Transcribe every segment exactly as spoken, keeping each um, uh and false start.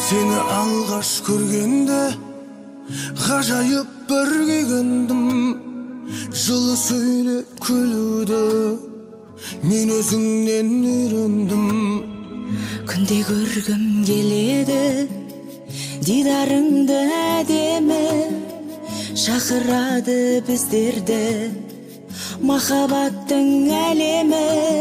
Seni alğaş көргенде ғажайып бір күйгендім. Жылы сөйлеп күлуді мен өзіңнен үйрендім. Күнде көргім келеді дидарыңды әдемі, шақырады біздерді махаббаттың әлемі.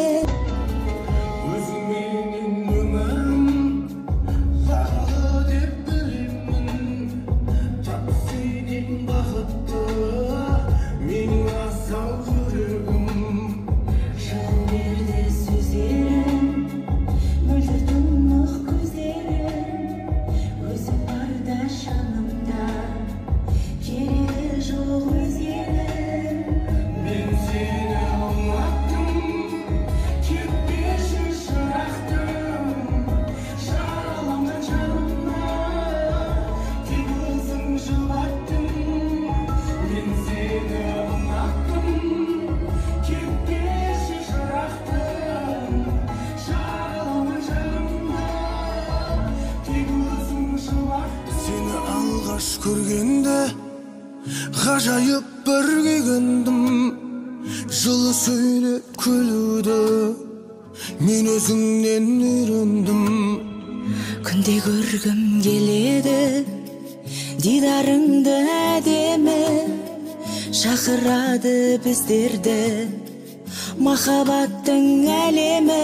Seni alğaş көргенде ғажайып бір күйгендім. Жылы сөйлеп күлуді мен өзіңнен үйрендім. Күнде көргім келеді дидарыңды әдемі, шақырады біздерді махаббаттың әлемі.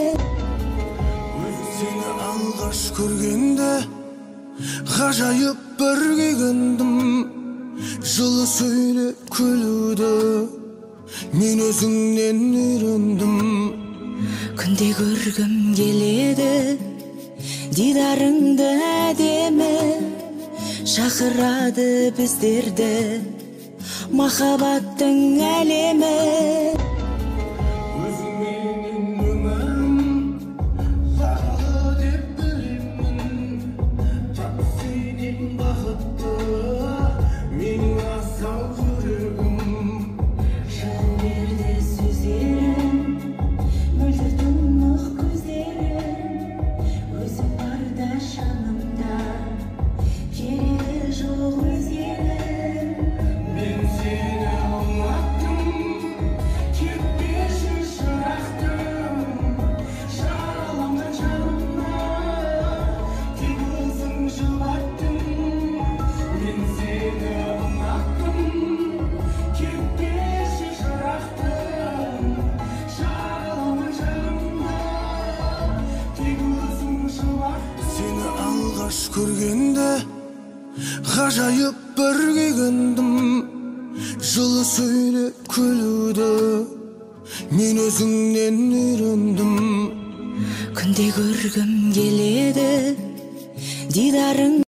Seni alğaş көргенде ғажайып бір күйгендім. Жылы сөйлеп күлуді мен өзіңнен үйрендім. Күнде көргім келеді дидарыңды әдемі, шақырады біздерді махаббаттың әлемі. Seni alğaş көргенде ғажайып бір күйгендім. Жылы сөйлеп күлуді мен өзіңнен үйрендім. Күнде көргім келеді дидарың